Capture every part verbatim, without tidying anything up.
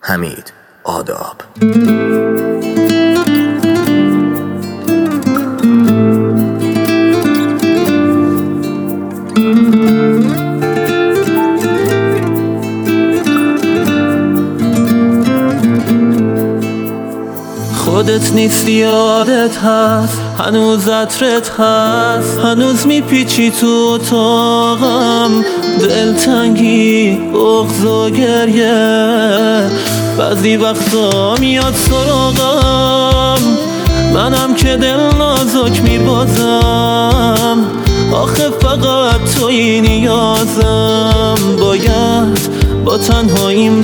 حمید آداب. خودت نیستی، یادت هست، هنوز عطرت هست، هنوز میپیچی تو اتاقم، دلتنگی، بغض و گریه، بعضی وقتا میاد سراغم، منم که دل نازک میبازم، آخه فقط توی نیازم، باید با تنهاییم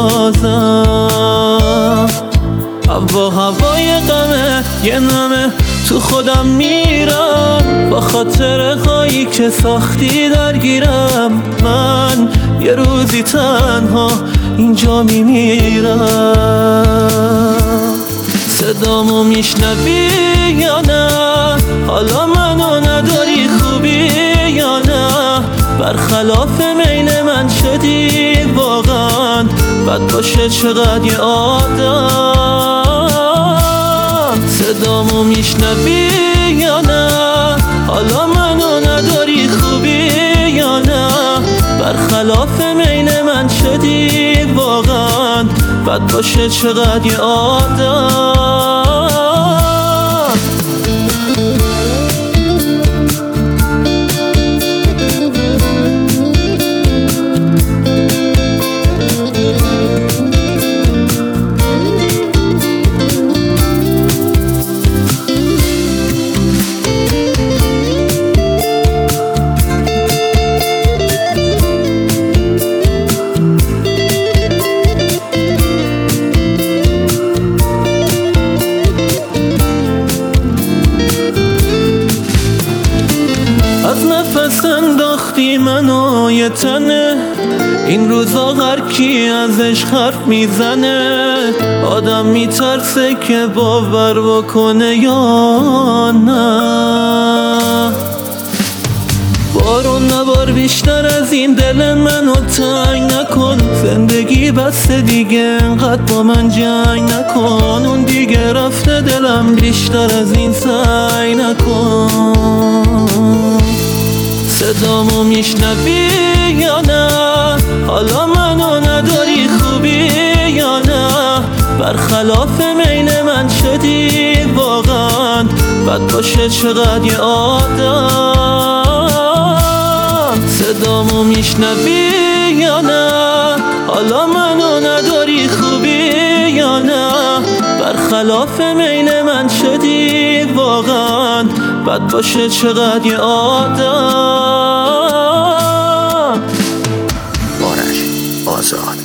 بسازم. هوا هوای غمه، یه نمه تو خودم میرم، با خاطر هایی که ساختی درگیرم، من یه روزی تنها اینجا میمیرم. صدامو میشنوی یا نه؟ حالا منو نداری خوبی یا نه؟ برخلاف میل من شدی واقعا، بد باشه چقدر یه آدم. صدامو میشنوی یا نه؟ حالا منو نداری خوبی یا نه؟ برخلاف میل من شدی واقعا، بد باشه چقدر یه آدم. از نفس انداختی منو یه تنه، این روزا هر کی ازش حرف میزنه، آدم میترسه که باور بکنه یا نه. بارون نبار بیشتر از این دل منو تنگ نکن، زندگی بسته دیگه انقدر با من جنگ نکن، اون دیگه رفته دلم بیشتر از این سعی نکن. صدامو میشنوی یا نه؟ حالا منو نداری خوبی یا نه؟ برخلاف میل من شدی واقعا، بد باشه چقدر یه آدم. صدامو میشنوی یا نه؟ حالا منو نداری خوبی یا نه؟ برخلاف میل من شدی واقعا، بد باشه چقدر یه آدم. آرش آزاد.